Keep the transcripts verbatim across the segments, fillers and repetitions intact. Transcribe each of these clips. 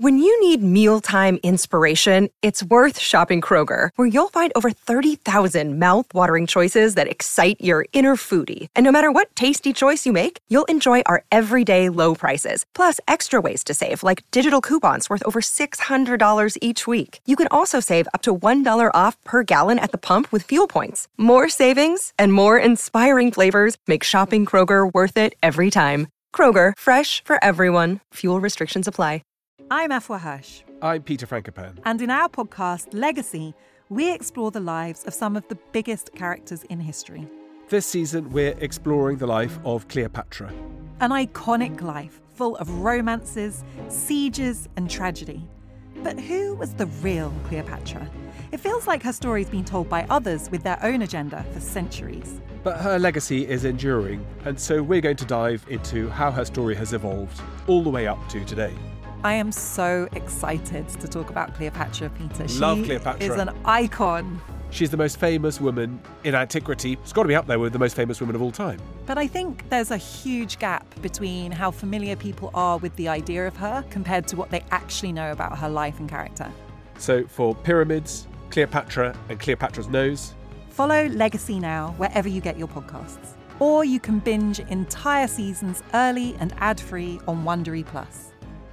When you need mealtime inspiration, it's worth shopping Kroger, where you'll find over thirty thousand mouth-watering choices that excite your inner foodie. And no matter what tasty choice you make, you'll enjoy our everyday low prices, plus extra ways to save, like digital coupons worth over six hundred dollars each week. You can also save up to one dollar off per gallon at the pump with fuel points. More savings and more inspiring flavors make shopping Kroger worth it every time. Kroger, fresh for everyone. Fuel restrictions apply. I'm Afua Hirsch. I'm Peter Frankopan. And in our podcast, Legacy, we explore the lives of some of the biggest characters in history. This season, we're exploring the life of Cleopatra. An iconic life full of romances, sieges, and tragedy. But who was the real Cleopatra? It feels like her story's been told by others with their own agenda for centuries. But her legacy is enduring, and so we're going to dive into how her story has evolved all the way up to today. I am so excited to talk about Cleopatra, Peter. Love she Cleopatra. is an icon. She's the most famous woman in antiquity. It's got to be up there with the most famous women of all time. But I think there's a huge gap between how familiar people are with the idea of her compared to what they actually know about her life and character. So for Pyramids, Cleopatra and Cleopatra's Nose, follow Legacy now wherever you get your podcasts. Or you can binge entire seasons early and ad-free on Wondery Plus.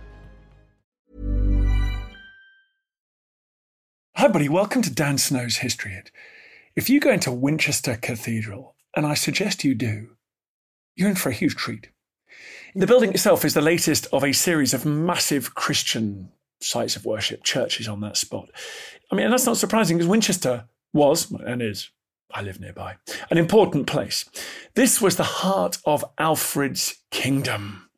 Hi, buddy. Welcome to Dan Snow's History Hit. If you go into Winchester Cathedral, and I suggest you do, you're in for a huge treat. The building itself is the latest of a series of massive Christian sites of worship, churches on that spot. I mean, and that's not surprising because Winchester was, and is, I live nearby, an important place. This was the heart of Alfred's kingdom.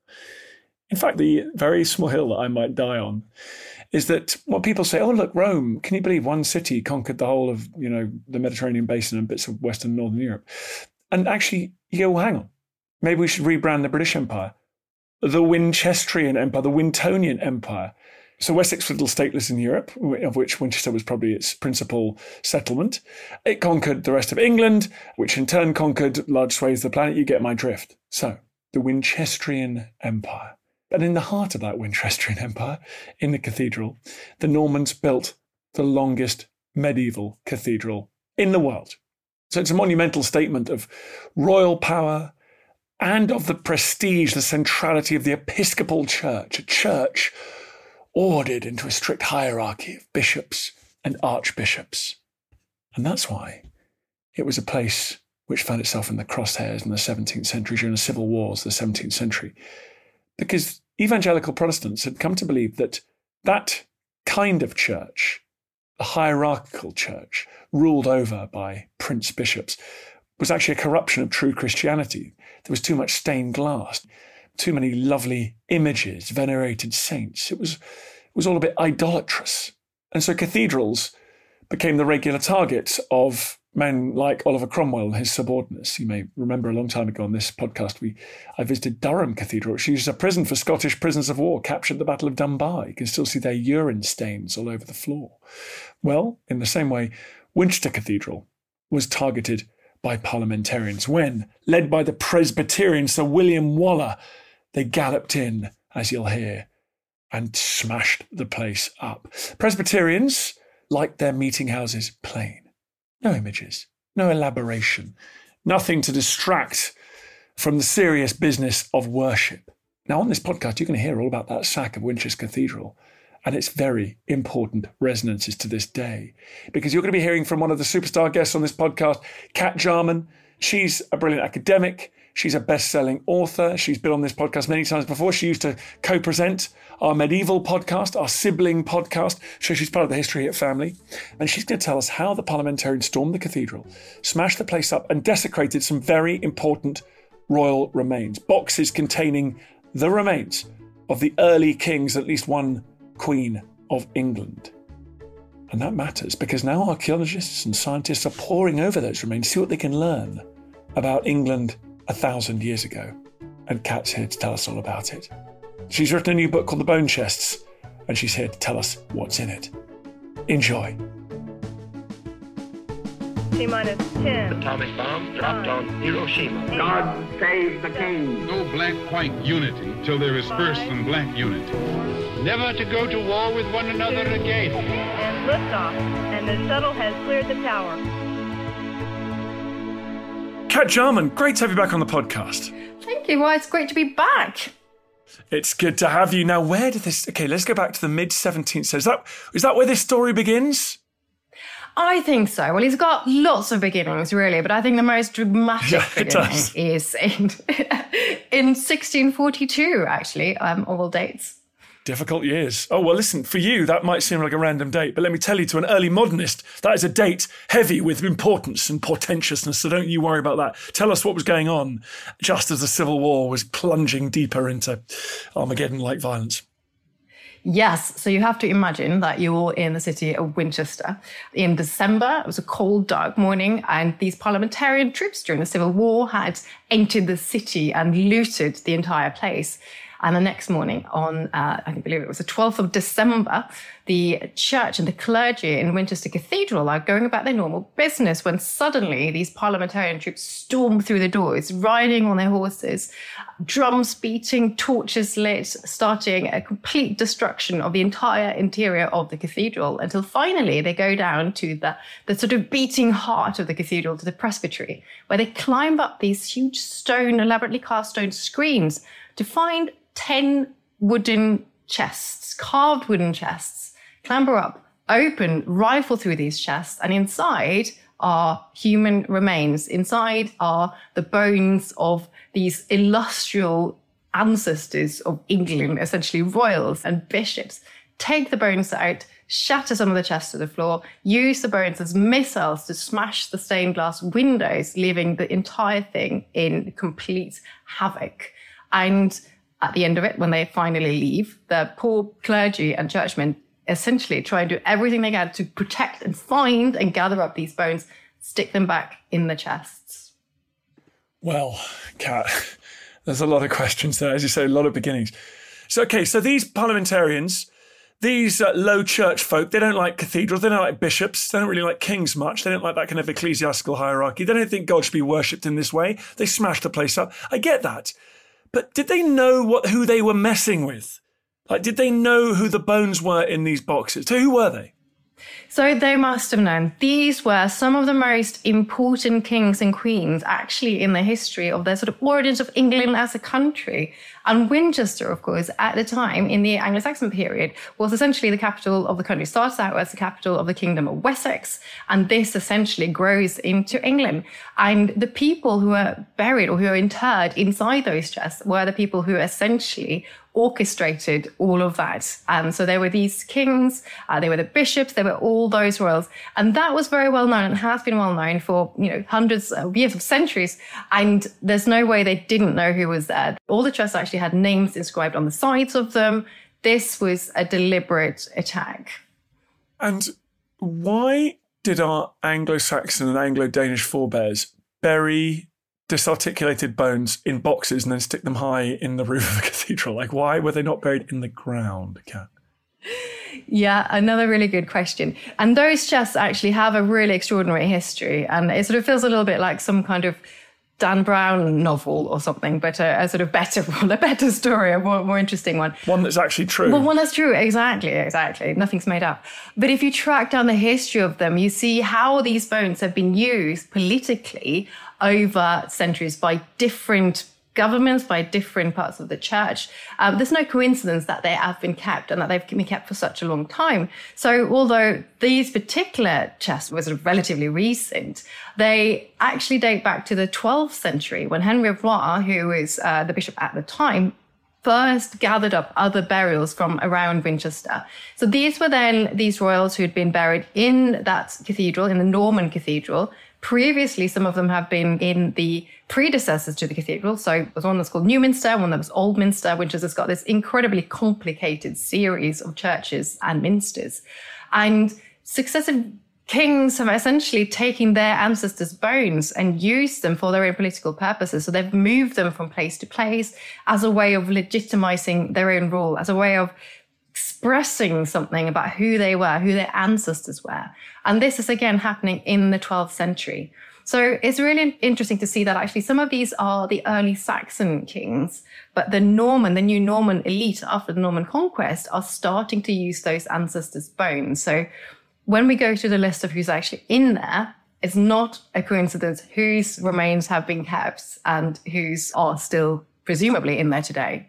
In fact, the very small hill that I might die on is that what people say, oh, look, Rome, can you believe one city conquered the whole of, you know, the Mediterranean basin and bits of Western and Northern Europe? And actually, you go, well, hang on, maybe we should rebrand the British Empire, the Winchesterian Empire, the Wintonian Empire. So Wessex was a little stateless in Europe, of which Winchester was probably its principal settlement. It conquered the rest of England, which in turn conquered large swathes of the planet. You get my drift. So the Winchesterian Empire. And in the heart of that Winchesterian Empire, in the cathedral, the Normans built the longest medieval cathedral in the world. So it's a monumental statement of royal power and of the prestige, the centrality of the Episcopal Church, a church ordered into a strict hierarchy of bishops and archbishops. And that's why it was a place which found itself in the crosshairs in the seventeenth century, during the civil wars of the seventeenth century. Because evangelical Protestants had come to believe that that kind of church, a hierarchical church ruled over by prince bishops, was actually a corruption of true Christianity. There was too much stained glass, too many lovely images, venerated saints. It was, it was all a bit idolatrous. And so cathedrals became the regular target of men like Oliver Cromwell and his subordinates. You may remember a long time ago on this podcast, we I visited Durham Cathedral, which used as a prison for Scottish prisoners of war captured at the Battle of Dunbar. You can still see their urine stains all over the floor. Well, in the same way, Winchester Cathedral was targeted by parliamentarians when, led by the Presbyterian Sir William Waller, they galloped in, as you'll hear, and smashed the place up. Presbyterians liked their meeting houses plain. No images, no elaboration, nothing to distract from the serious business of worship. Now, on this podcast, you're going to hear all about that sack of Winchester Cathedral and its very important resonances to this day, because you're going to be hearing from one of the superstar guests on this podcast, Kat Jarman. She's a brilliant academic. She's a best-selling author. She's been on this podcast many times before. She used to co-present our medieval podcast, our sibling podcast. So she's part of the History Hit family. And she's going to tell us how the parliamentarians stormed the cathedral, smashed the place up, and desecrated some very important royal remains. Boxes containing the remains of the early kings, at least one queen of England. And that matters because now archaeologists and scientists are poring over those remains, see what they can learn about England a thousand years ago. And Kat's here to tell us all about it. She's written a new book called The Bone Chests, and she's here to tell us what's in it. Enjoy. T-minus ten. Atomic bomb dropped on Hiroshima. God save the king. No black-white unity till there is first some black unity. Never to go to war with one another again. And liftoff, and the shuttle has cleared the tower. Kat Jarman, great to have you back on the podcast. Thank you. Well, it's great to be back. It's good to have you. Now, where did this... Okay, let's go back to the mid-seventeenth century. Is that, is that where this story begins? I think so. Well, he's got lots of beginnings, really, but I think the most dramatic yeah, beginning is in, in sixteen forty-two, actually, um, of all dates. Difficult years. Oh, well, listen, for you, that might seem like a random date, but let me tell you, to an early modernist, that is a date heavy with importance and portentousness, so don't you worry about that. Tell us what was going on just as the Civil War was plunging deeper into Armageddon-like violence. Yes, so you have to imagine that you're in the city of Winchester. In December, it was a cold, dark morning, and these parliamentarian troops during the Civil War had entered the city and looted the entire place. And the next morning, on, uh, I believe it was the twelfth of December, the church and the clergy in Winchester Cathedral are going about their normal business when suddenly these parliamentarian troops storm through the doors, riding on their horses, drums beating, torches lit, starting a complete destruction of the entire interior of the cathedral, until finally they go down to the, the sort of beating heart of the cathedral, to the presbytery, where they climb up these huge stone, elaborately cast stone screens to find ten wooden chests, carved wooden chests, clamber up, open, rifle through these chests, and inside are human remains. Inside are the bones of these illustrious ancestors of England, essentially royals and bishops. Take the bones out, shatter some of the chests to the floor, use the bones as missiles to smash the stained glass windows, leaving the entire thing in complete havoc. And at the end of it, when they finally leave, the poor clergy and churchmen essentially try and do everything they can to protect and find and gather up these bones, stick them back in the chests. Well, Kat, there's a lot of questions there. As you say, a lot of beginnings. So, okay, so these parliamentarians, these uh, low church folk, they don't like cathedrals, they don't like bishops, they don't really like kings much, they don't like that kind of ecclesiastical hierarchy, they don't think God should be worshipped in this way. They smash the place up. I get that. But did they know what who they were messing with? Like, did they know who the bones were in these boxes? So who were they? So they must have known. These were some of the most important kings and queens actually in the history of the sort of origins of England as a country. And Winchester, of course, at the time in the Anglo-Saxon period, was essentially the capital of the country. It starts out as the capital of the Kingdom of Wessex, and this essentially grows into England. And the people who are buried or who are interred inside those chests were the people who essentially orchestrated all of that. And so there were these kings, uh, they were the bishops, there were all those royals. And that was very well known and has been well known for, you know, hundreds of years, of centuries. And there's no way they didn't know who was there. All the chests actually had names inscribed on the sides of them. This was a deliberate attack. And why did our Anglo-Saxon and Anglo-Danish forebears bury disarticulated bones in boxes and then stick them high in the roof of a cathedral? Like, why were they not buried in the ground, Kat? Yeah, another really good question. And those chests actually have a really extraordinary history. And it sort of feels a little bit like some kind of Dan Brown novel or something, but a, a sort of better one, a better story, a more, more interesting one. One that's actually true. Well, one that's true, exactly, exactly. Nothing's made up. But if you track down the history of them, you see how these bones have been used politically over centuries by different governments, by different parts of the church. Um, there's no coincidence that they have been kept and that they've been kept for such a long time. So although these particular chests were sort of relatively recent, they actually date back to the twelfth century when Henry of Rouen, who was uh, the bishop at the time, first gathered up other burials from around Winchester. So these were then these royals who had been buried in that cathedral, in the Norman cathedral. Previously, some of them have been in the predecessors to the cathedral. So there's one that's called Newminster, one that was Oldminster, which has got this incredibly complicated series of churches and minsters. And successive kings have essentially taken their ancestors' bones and used them for their own political purposes. So they've moved them from place to place as a way of legitimizing their own rule, as a way of expressing something about who they were, who their ancestors were. And this is again happening in the twelfth century. So it's really interesting to see that actually some of these are the early Saxon kings, but the Norman, the new Norman elite after the Norman conquest are starting to use those ancestors' bones. So when we go to the list of who's actually in there, it's not a coincidence whose remains have been kept and whose are still presumably in there today.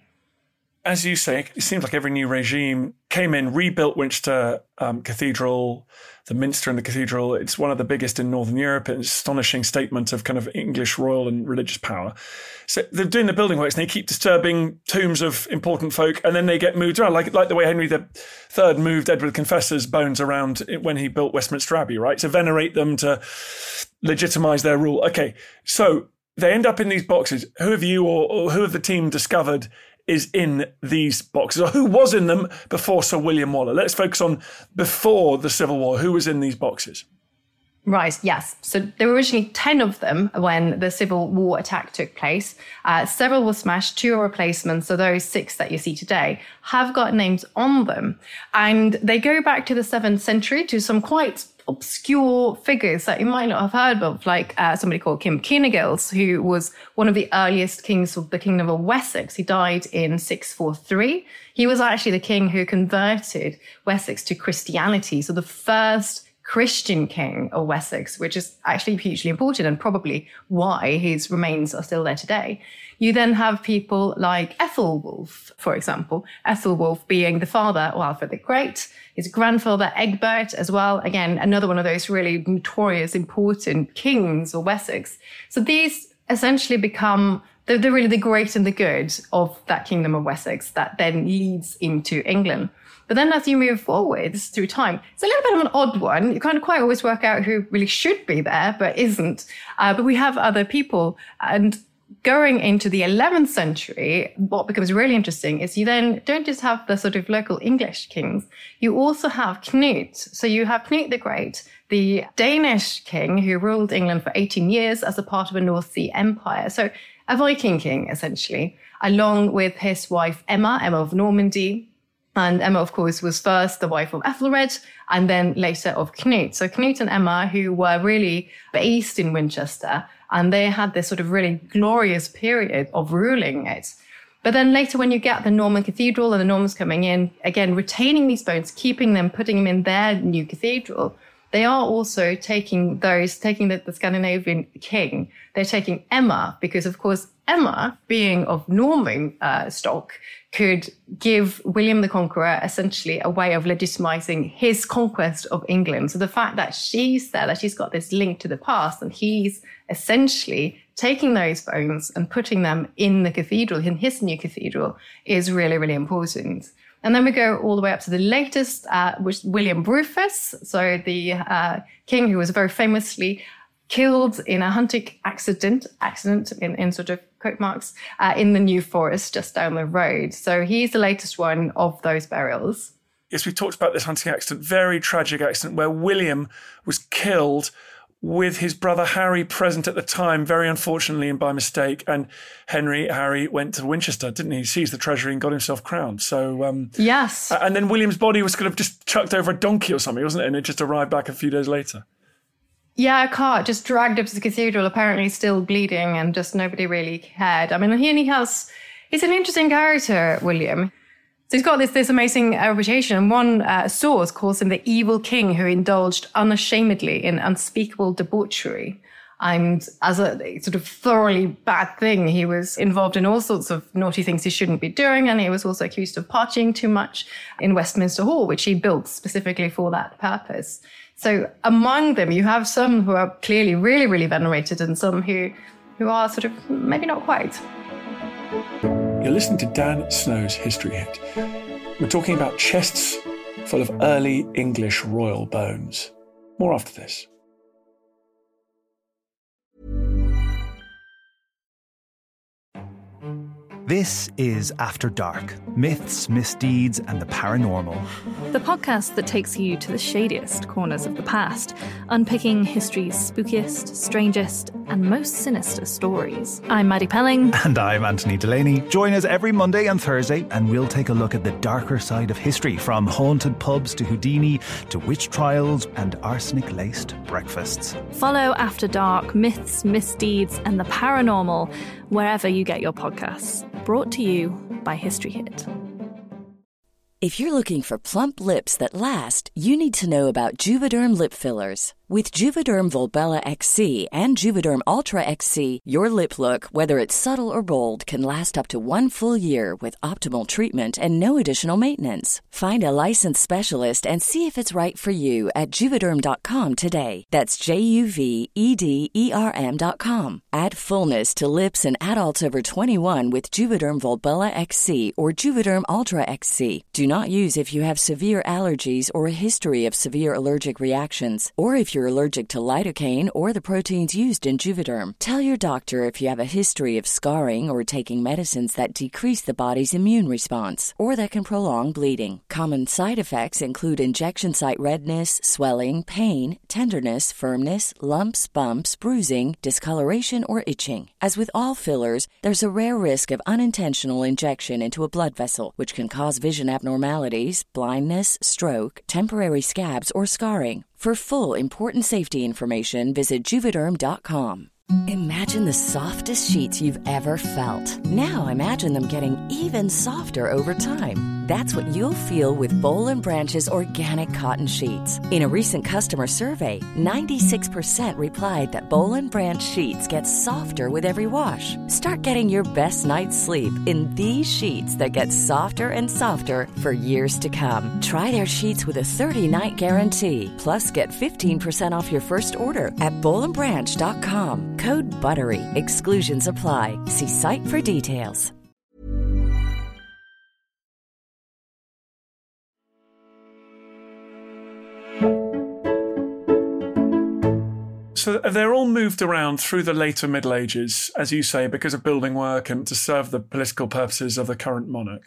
As you say, it seems like every new regime came in, rebuilt Winchester um, Cathedral, the Minster and the Cathedral. It's one of the biggest in Northern Europe. It's an astonishing statement of kind of English royal and religious power. So they're doing the building works and they keep disturbing tombs of important folk and then they get moved around, like like the way Henry the Third moved Edward the Confessor's bones around when he built Westminster Abbey, right? To venerate them, to legitimise their rule. Okay, so they end up in these boxes. Who have you or, or who have the team discovered is in these boxes, or who was in them before Sir William Waller? Let's focus on before the Civil War. Who was in these boxes? Right, yes. So there were originally ten of them when the Civil War attack took place. Uh, several were smashed, two are replacements. So those six that you see today have got names on them. And they go back to the seventh century to some quite obscure figures that you might not have heard of, like uh, somebody called Kim Kynagils, who was one of the earliest kings of the Kingdom of Wessex. He died in six forty-three. He was actually the king who converted Wessex to Christianity. So the first Christian king of Wessex, which is actually hugely important and probably why his remains are still there today. You then have people like Ethelwulf, for example, Ethelwulf being the father of Alfred the Great, his grandfather Egbert as well. Again, another one of those really notorious, important kings of Wessex. So these essentially become the, the really the great and the good of that Kingdom of Wessex that then leads into England. But then as you move forwards through time, it's a little bit of an odd one. You can't quite always work out who really should be there, but isn't. Uh, but we have other people. And going into the eleventh century, what becomes really interesting is you then don't just have the sort of local English kings, you also have Knut. So you have Knut the Great, the Danish king who ruled England for eighteen years as a part of a North Sea empire. So a Viking king, essentially, along with his wife Emma, Emma of Normandy. And Emma, of course, was first the wife of Ethelred and then later of Knut. So Knut and Emma, who were really based in Winchester, and they had this sort of really glorious period of ruling it. But then later when you get the Norman cathedral and the Normans coming in, again, retaining these bones, keeping them, putting them in their new cathedral, they are also taking those, taking the, the Scandinavian king. They're taking Emma because, of course, Emma, being of Norman uh, stock, could give William the Conqueror essentially a way of legitimizing his conquest of England. So the fact that she's there, that she's got this link to the past, and he's essentially taking those bones and putting them in the cathedral, in his new cathedral, is really, really important. And then we go all the way up to the latest, uh, which William Rufus, so the uh, king who was very famously killed in a hunting accident, accident in, in sort of quote marks, uh, in the New Forest just down the road. So he's the latest one of those burials. Yes, we talked about this hunting accident, very tragic accident where William was killed with his brother Harry present at the time, very unfortunately and by mistake. And Henry, Harry, went to Winchester, didn't he? He seized the treasury and got himself crowned. So um, yes. And then William's body was kind of just chucked over a donkey or something, wasn't it? And it just arrived back a few days later. Yeah, a cart just dragged up to the cathedral, apparently still bleeding, and just nobody really cared. I mean, he, and he has, he's an interesting character, William. So he's got this, this amazing uh, reputation. And one uh, source calls him the evil king who indulged unashamedly in unspeakable debauchery. And as a sort of thoroughly bad thing, he was involved in all sorts of naughty things he shouldn't be doing. And he was also accused of partying too much in Westminster Hall, which he built specifically for that purpose. So among them, you have some who are clearly really, really venerated and some who, who are sort of maybe not quite. You're listening to Dan Snow's History Hit. We're talking about chests full of early English royal bones. More after this. This is After Dark, myths, misdeeds, and the paranormal. The podcast that takes you to the shadiest corners of the past, unpicking history's spookiest, strangest, and most sinister stories. I'm Maddie Pelling. And I'm Anthony Delaney. Join us every Monday and Thursday, and we'll take a look at the darker side of history, from haunted pubs to Houdini, to witch trials and arsenic-laced breakfasts. Follow After Dark, myths, misdeeds, and the paranormal wherever you get your podcasts. Brought to you by History Hit. If you're looking for plump lips that last, you need to know about Juvederm lip fillers. With Juvederm Volbella X C and Juvederm Ultra X C, your lip look, whether it's subtle or bold, can last up to one full year with optimal treatment and no additional maintenance. Find a licensed specialist and see if it's right for you at Juvederm dot com today. That's J U V E D E R M dot com. Add fullness to lips in adults over twenty-one with Juvederm Volbella X C or Juvederm Ultra X C. Do not use if you have severe allergies or a history of severe allergic reactions, or if you're allergic to lidocaine or the proteins used in Juvederm. Tell your doctor if you have a history of scarring or taking medicines that decrease the body's immune response or that can prolong bleeding. Common side effects include injection site redness, swelling, pain, tenderness, firmness, lumps, bumps, bruising, discoloration, or itching. As with all fillers, there's a rare risk of unintentional injection into a blood vessel, which can cause vision abnormalities, blindness, stroke, temporary scabs, or scarring. For full, important safety information, visit Juvederm dot com. Imagine the softest sheets you've ever felt. Now imagine them getting even softer over time. That's what you'll feel with Boll and Branch's organic cotton sheets. In a recent customer survey, ninety-six percent replied that Boll and Branch sheets get softer with every wash. Start getting your best night's sleep in these sheets that get softer and softer for years to come. Try their sheets with a thirty-night guarantee. Plus, get fifteen percent off your first order at Boll and Branch dot com. Code BUTTERY. Exclusions apply. See site for details. So they're all moved around through the later Middle Ages, as you say, because of building work and to serve the political purposes of the current monarch.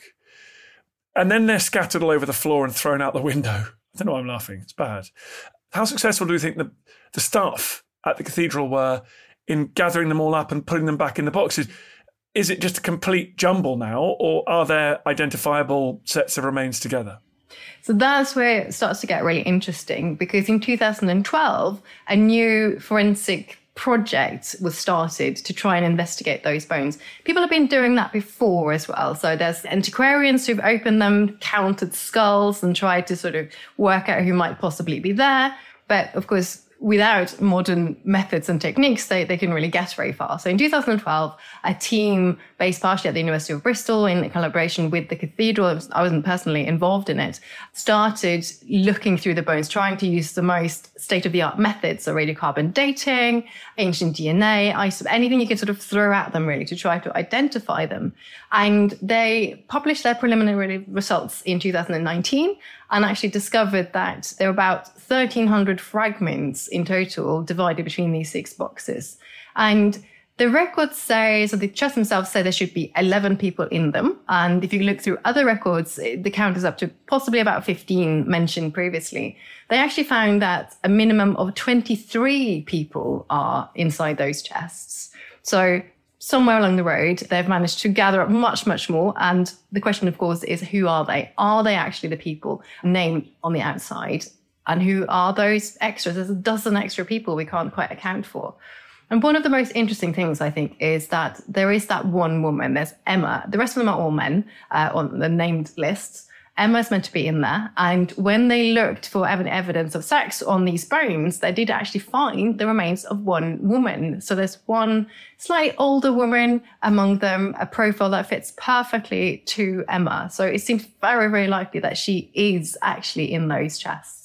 And then they're scattered all over the floor and thrown out the window. I don't know why I'm laughing. It's bad. How successful do you think the, the staff at the cathedral were in gathering them all up and putting them back in the boxes? Is it just a complete jumble now, or are there identifiable sets of remains together? So that's where it starts to get really interesting, because in two thousand twelve, a new forensic project was started to try and investigate those bones. People have been doing that before as well. So there's antiquarians who've opened them, counted skulls and tried to sort of work out who might possibly be there. But of course, without modern methods and techniques, they, they couldn't really get very far. So in two thousand twelve, a team based partially at the University of Bristol in collaboration with the cathedral, I wasn't personally involved in it, started looking through the bones, trying to use the most state-of-the-art methods, so radiocarbon dating, ancient D N A, iso- anything you could sort of throw at them really to try to identify them. And they published their preliminary results in two thousand nineteen and actually discovered that there were about thirteen hundred fragments in total divided between these six boxes. And the records say, so the chest themselves say there should be eleven people in them. And if you look through other records, the count is up to possibly about fifteen mentioned previously. They actually found that a minimum of twenty-three people are inside those chests. So somewhere along the road, they've managed to gather up much, much more. And the question, of course, is who are they? Are they actually the people named on the outside? And who are those extras? There's a dozen extra people we can't quite account for. And one of the most interesting things, I think, is that there is that one woman. There's Emma. The rest of them are all men uh, on the named lists. Emma's meant to be in there. And when they looked for evidence of sex on these bones, they did actually find the remains of one woman. So there's one slightly older woman among them, a profile that fits perfectly to Emma. So it seems very, very likely that she is actually in those chests.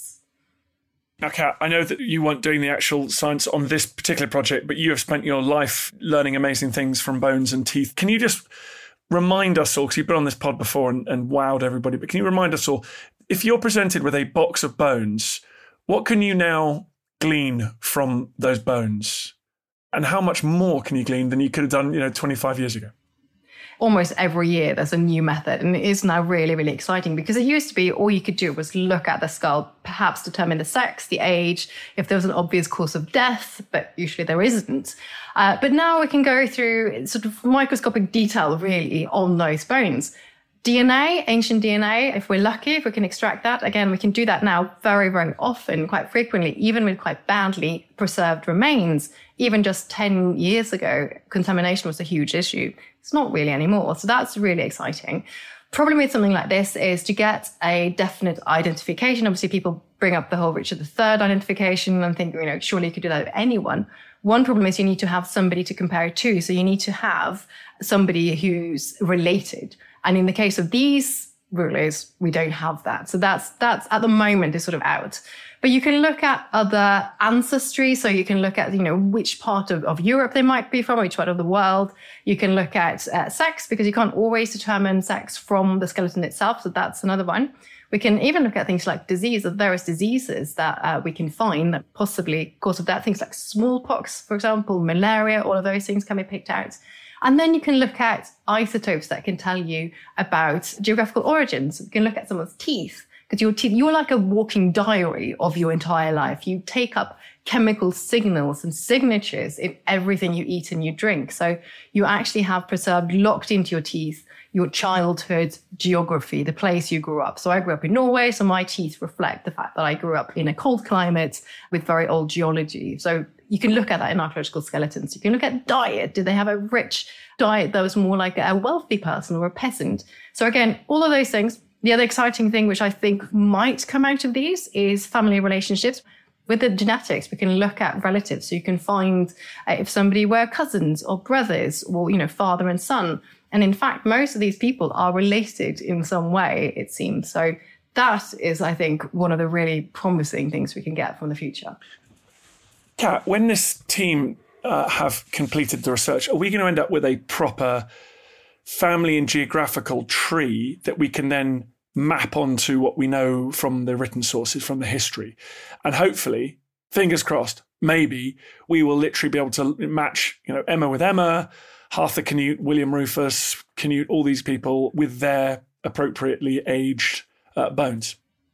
Now, Kat, I know that you weren't doing the actual science on this particular project, but you have spent your life learning amazing things from bones and teeth. Can you just remind us all, because you've been on this pod before and, and wowed everybody, but can you remind us all, if you're presented with a box of bones, what can you now glean from those bones? And how much more can you glean than you could have done, you know, twenty-five years ago? almost every year there's a new method, and it is now really, really exciting, because it used to be all you could do was look at the skull, perhaps determine the sex, the age, if there was an obvious cause of death, but usually there isn't. Uh, but now we can go through sort of microscopic detail really on those bones. D N A, ancient D N A, if we're lucky, if we can extract that, again, we can do that now very, very often, quite frequently, even with quite badly preserved remains. Even just ten years ago, contamination was a huge issue. It's not really anymore. So that's really exciting. Problem with something like this is to get a definite identification. Obviously, people bring up the whole Richard the Third identification and think, you know, surely you could do that with anyone. One problem is you need to have somebody to compare it to. So you need to have somebody who's related. And in the case of these rulers, we don't have that. So that's, that's at the moment is sort of out. But you can look at other ancestry. So you can look at, you know, which part of, of Europe they might be from, which part of the world. You can look at uh, sex, because you can't always determine sex from the skeleton itself. So that's another one. We can even look at things like disease, of various diseases that uh, we can find that possibly cause of that. Things like smallpox, for example, malaria, all of those things can be picked out. And then you can look at isotopes that can tell you about geographical origins. You can look at someone's teeth, because your teeth, you're like a walking diary of your entire life. You take up chemical signals and signatures in everything you eat and you drink. So you actually have preserved, locked into your teeth, your childhood geography, the place you grew up. So I grew up in Norway, so my teeth reflect the fact that I grew up in a cold climate with very old geology. So you can look at that in archaeological skeletons. You can look at diet. Did they have a rich diet that was more like a wealthy person or a peasant? So again, all of those things. The other exciting thing, which I think might come out of these, is family relationships. With the genetics, we can look at relatives. So you can find uh, if somebody were cousins or brothers, or, you know, father and son. And in fact, most of these people are related in some way, it seems. So that is, I think, one of the really promising things we can get from the future. Kat, when this team uh, have completed the research, are we going to end up with a proper family and geographical tree that we can then map onto what we know from the written sources, from the history? And hopefully, fingers crossed, maybe we will literally be able to match, you know, Emma with Emma, Arthur Canute, William Rufus, Canute, all these people with their appropriately aged uh, bones.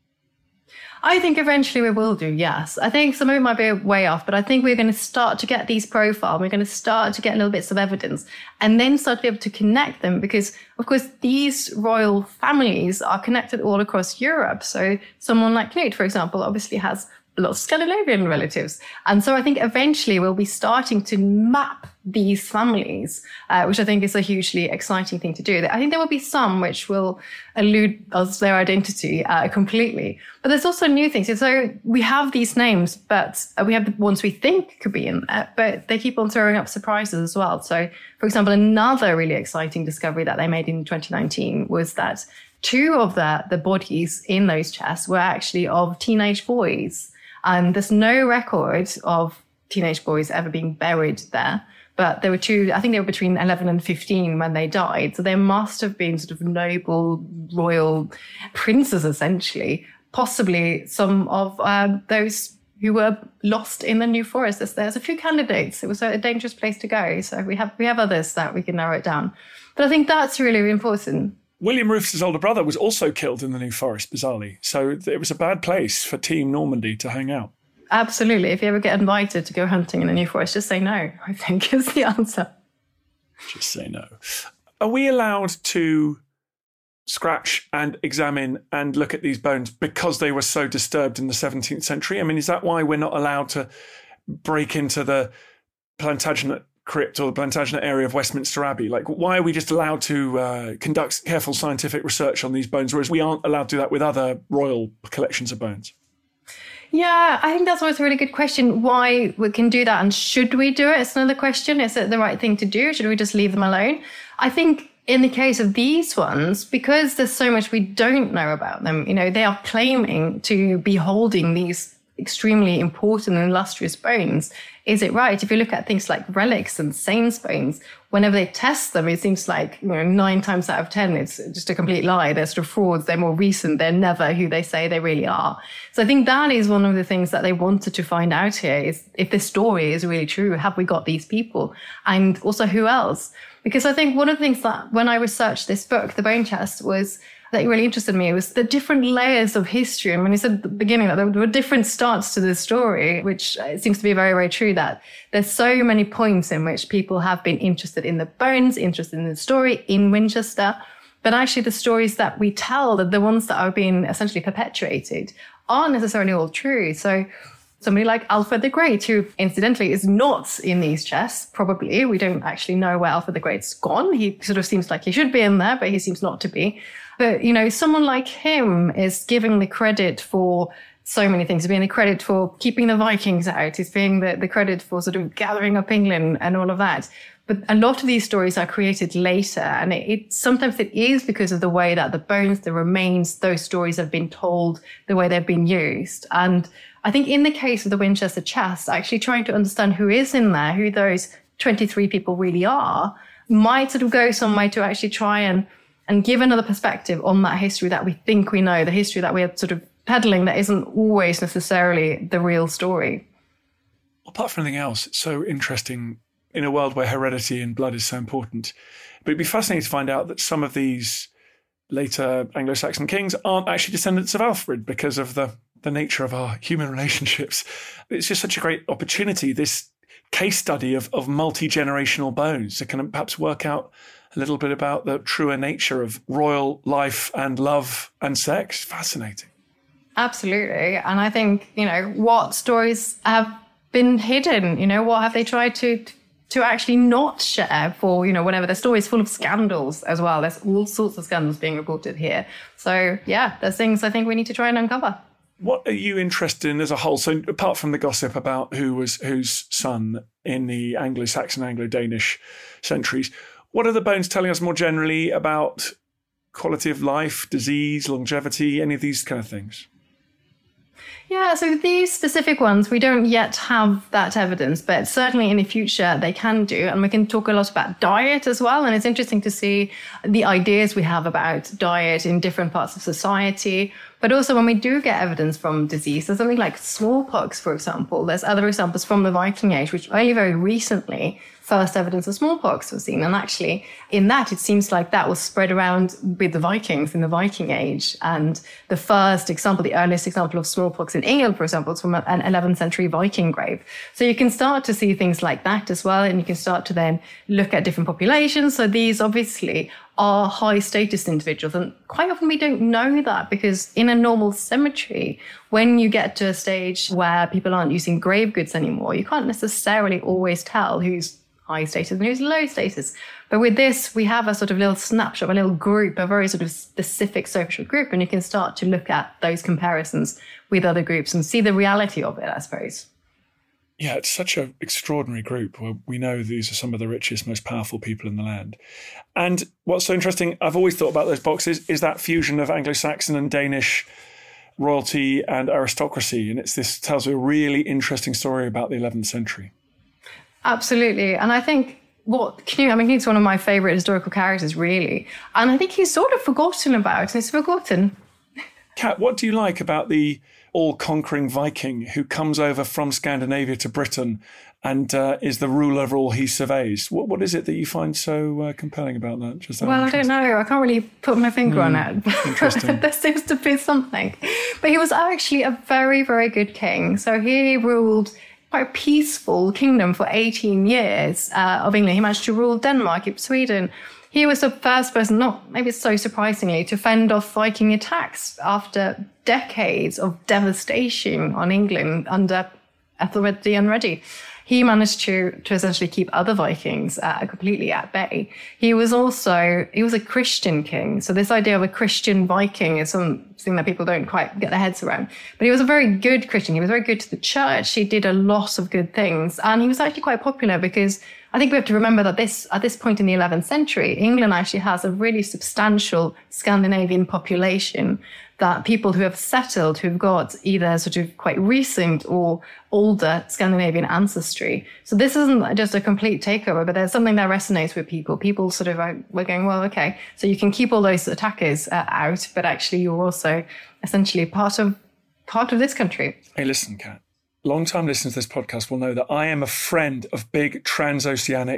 I think eventually we will do, yes. I think some of it might be way off, but I think we're going to start to get these profiles. We're going to start to get little bits of evidence and then start to be able to connect them, because, of course, these royal families are connected all across Europe. So someone like Knut, for example, obviously has a lot of Scandinavian relatives. And so I think eventually we'll be starting to map these families, uh, which I think is a hugely exciting thing to do. I think there will be some which will elude us their identity uh, completely. But there's also new things. So we have these names, but we have the ones we think could be in there, but they keep on throwing up surprises as well. So, for example, another really exciting discovery that they made in twenty nineteen was that two of the, the bodies in those chests were actually of teenage boys. And there's no record of teenage boys ever being buried there. But there were two, I think they were between eleven and fifteen when they died. So there must have been sort of noble royal princes, essentially, possibly some of um, those who were lost in the New Forest. There's, there's a few candidates. It was a dangerous place to go. So we have we have others that we can narrow it down. But I think that's really, really important. William Rufus's older brother was also killed in the New Forest, bizarrely. So it was a bad place for Team Normandy to hang out. Absolutely. If you ever get invited to go hunting in the New Forest, just say no, I think is the answer. Just say no. Are we allowed to scratch and examine and look at these bones because they were so disturbed in the seventeenth century? I mean, is that why we're not allowed to break into the Plantagenet crypt or the Plantagenet area of Westminster Abbey? Like, why are we just allowed to uh, conduct careful scientific research on these bones, whereas we aren't allowed to do that with other royal collections of bones? Yeah, I think that's always a really good question. Why we can do that, and should we do it? It's another question. Is it the right thing to do? Should we just leave them alone? I think in the case of these ones, because there's so much we don't know about them, you know, they are claiming to be holding these extremely important and illustrious bones. Is it right? If you look at things like relics and saints' bones, whenever they test them, it seems like, you know, nine times out of ten, it's just a complete lie. They're sort of frauds. They're more recent. They're never who they say they really are. So I think that is one of the things that they wanted to find out here, is if this story is really true, have we got these people? And also, who else? Because I think one of the things that when I researched this book, The Bone Chest, was that really interested me was the different layers of history. And when you said at the beginning that there were different starts to this story, which it seems to be very, very true, that there's so many points in which people have been interested in the bones, interested in the story in Winchester. But actually the stories that we tell, the ones that are being essentially perpetuated, aren't necessarily all true. So somebody like Alfred the Great, who incidentally is not in these chests, probably. We don't actually know where Alfred the Great's gone. He sort of seems like he should be in there, but he seems not to be. But, you know, someone like him is giving the credit for so many things. He's being the credit for keeping the Vikings out. He's being the, the credit for sort of gathering up England and all of that. But a lot of these stories are created later. And it, it sometimes it is because of the way that the bones, the remains, those stories have been told, the way they've been used. And I think in the case of the Winchester chest, actually trying to understand who is in there, who those twenty-three people really are, might sort of go some way to actually try and and give another perspective on that history that we think we know, the history that we're sort of peddling that isn't always necessarily the real story. Apart from anything else, it's so interesting in a world where heredity and blood is so important. But it'd be fascinating to find out that some of these later Anglo-Saxon kings aren't actually descendants of Alfred because of the, the nature of our human relationships. It's just such a great opportunity, this case study of, of multi-generational bones to kind of perhaps work out a little bit about the truer nature of royal life and love and sex. Fascinating. Absolutely. And I think, you know, what stories have been hidden? You know, what have they tried to to actually not share for, you know, whenever their story is full of scandals as well. There's all sorts of scandals being reported here. So, yeah, there's things I think we need to try and uncover. What are you interested in as a whole? So apart from the gossip about who was whose son in the Anglo-Saxon, Anglo-Danish centuries, what are the bones telling us more generally about quality of life, disease, longevity, any of these kind of things? Yeah, so these specific ones, we don't yet have that evidence, but certainly in the future they can do. And we can talk a lot about diet as well. And it's interesting to see the ideas we have about diet in different parts of society. But also when we do get evidence from disease, there's something like smallpox, for example. There's other examples from the Viking Age, which only very recently first evidence of smallpox was seen. And actually, in that, it seems like that was spread around with the Vikings in the Viking Age. And the first example, the earliest example of smallpox in England, for example, is from an eleventh century Viking grave. So you can start to see things like that as well. And you can start to then look at different populations. So these obviously are high status individuals. And quite often we don't know that because in a normal cemetery, when you get to a stage where people aren't using grave goods anymore, you can't necessarily always tell who's high status and who's low status. But with this, we have a sort of little snapshot, a little group, a very sort of specific social group, and you can start to look at those comparisons with other groups and see the reality of it, I suppose. Yeah, it's such an extraordinary group where we know these are some of the richest, most powerful people in the land. And what's so interesting, I've always thought about those boxes, is that fusion of Anglo-Saxon and Danish royalty and aristocracy. And it's this tells a really interesting story about the eleventh century. Absolutely. And I think what Canute, I mean, he's one of my favourite historical characters, really. And I think he's sort of forgotten about. He's forgotten. Kat, what do you like about the all-conquering Viking who comes over from Scandinavia to Britain and uh, is the ruler of all he surveys? What, what is it that you find so uh, compelling about that? Just well, I don't know. I can't really put my finger mm, on it. Interesting. There seems to be something. But he was actually a very, very good king. So he ruled quite a peaceful kingdom for eighteen years uh, of England. He managed to rule Denmark, Sweden. He was the first person, not maybe so surprisingly, to fend off Viking attacks after decades of devastation on England under Ethelred the Unready. He managed to, to essentially keep other Vikings uh, completely at bay. He was also, he was a Christian king. So this idea of a Christian Viking is something that people don't quite get their heads around. But he was a very good Christian. He was very good to the church. He did a lot of good things. And he was actually quite popular because I think we have to remember that this, at this point in the eleventh century, England actually has a really substantial Scandinavian population, that people who have settled, who've got either sort of quite recent or older Scandinavian ancestry. So this isn't just a complete takeover, but there's something that resonates with people. People sort of are, we're going, well, okay, so you can keep all those attackers uh, out, but actually you're also essentially part of part of this country. Hey, listen, Kat. Long-time listeners to this podcast will know that I am a friend of big transoceanic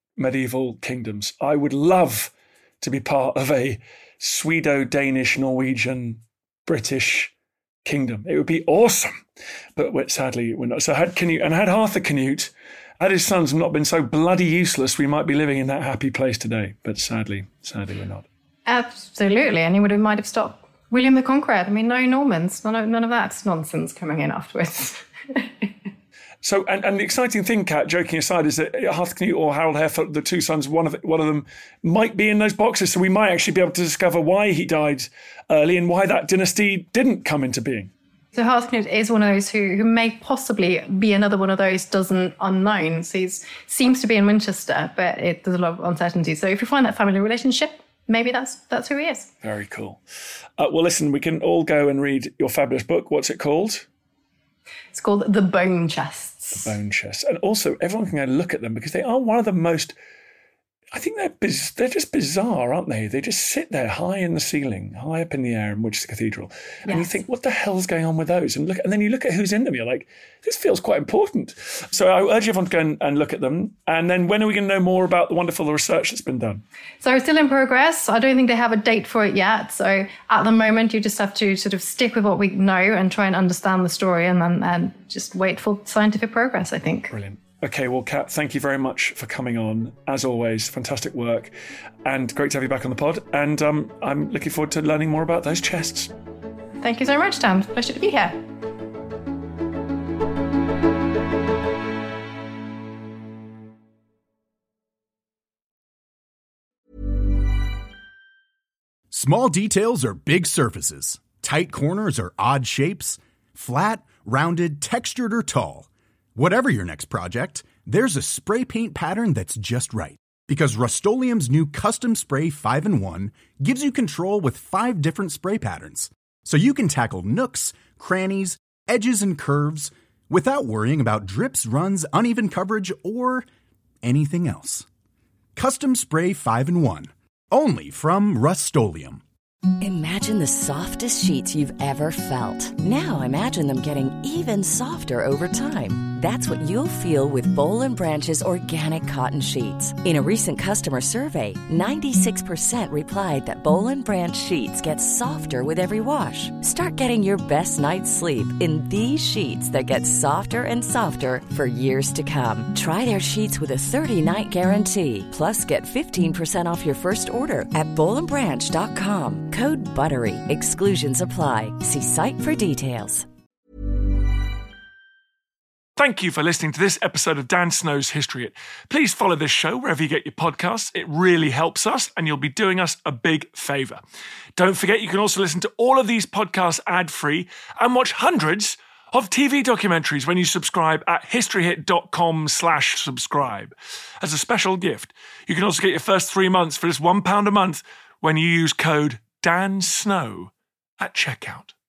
medieval kingdoms. I would love to be part of a Swedish, Norwegian, British kingdom. It would be awesome. But sadly, we're not. So had Canute, and had Arthur Canute, had his sons not been so bloody useless, we might be living in that happy place today. But sadly, sadly, we're not. Absolutely. And he would have, might have stopped William the Conqueror. I mean, no Normans, none of, none of that nonsense coming in afterwards. So, and, and the exciting thing, Kat, joking aside, is that Arthur Canute or Harold Hereford, the two sons, one of one of them might be in those boxes. So we might actually be able to discover why he died early and why that dynasty didn't come into being. So Harthacnut is one of those who, who may possibly be another one of those dozen unknowns. He seems to be in Winchester, but it, there's a lot of uncertainty. So if you find that family relationship, maybe that's that's who he is. Very cool. Uh, well, listen, we can all go and read your fabulous book. What's it called? It's called The Bone Chests. The Bone Chests. And also, everyone can go look at them because they are one of the most... I think they're biz- they're just bizarre, aren't they? They just sit there high in the ceiling, high up in the air in Winchester Cathedral. And yes. You think, what the hell's going on with those? And look, and then you look at who's in them, you're like, this feels quite important. So I urge everyone to go and, and look at them. And then when are we going to know more about the wonderful research that's been done? So it's still in progress. I don't think they have a date for it yet. So at the moment, you just have to sort of stick with what we know and try and understand the story and then and just wait for scientific progress, I think. Brilliant. Okay, well, Kat, thank you very much for coming on. As always, fantastic work and great to have you back on the pod. And um, I'm looking forward to learning more about those chests. Thank you so much, Dan. Pleasure to be here. Small details are big surfaces. Tight corners are odd shapes. Flat, rounded, textured, or tall. Whatever your next project, there's a spray paint pattern that's just right. Because Rust-Oleum's new Custom Spray five in one gives you control with five different spray patterns. So you can tackle nooks, crannies, edges, and curves without worrying about drips, runs, uneven coverage, or anything else. Custom Spray five in one. Only from Rust-Oleum. Imagine the softest sheets you've ever felt. Now imagine them getting even softer over time. That's what you'll feel with Boll and Branch's organic cotton sheets. In a recent customer survey, ninety-six percent replied that Boll and Branch sheets get softer with every wash. Start getting your best night's sleep in these sheets that get softer and softer for years to come. Try their sheets with a thirty-night guarantee. Plus, get fifteen percent off your first order at boll and branch dot com. Code BUTTERY. Exclusions apply. See site for details. Thank you for listening to this episode of Dan Snow's History Hit. Please follow this show wherever you get your podcasts. It really helps us and you'll be doing us a big favour. Don't forget you can also listen to all of these podcasts ad-free and watch hundreds of T V documentaries when you subscribe at historyhit.com slash subscribe. As a special gift, you can also get your first three months for just one pound a month when you use code Dan Snow at checkout.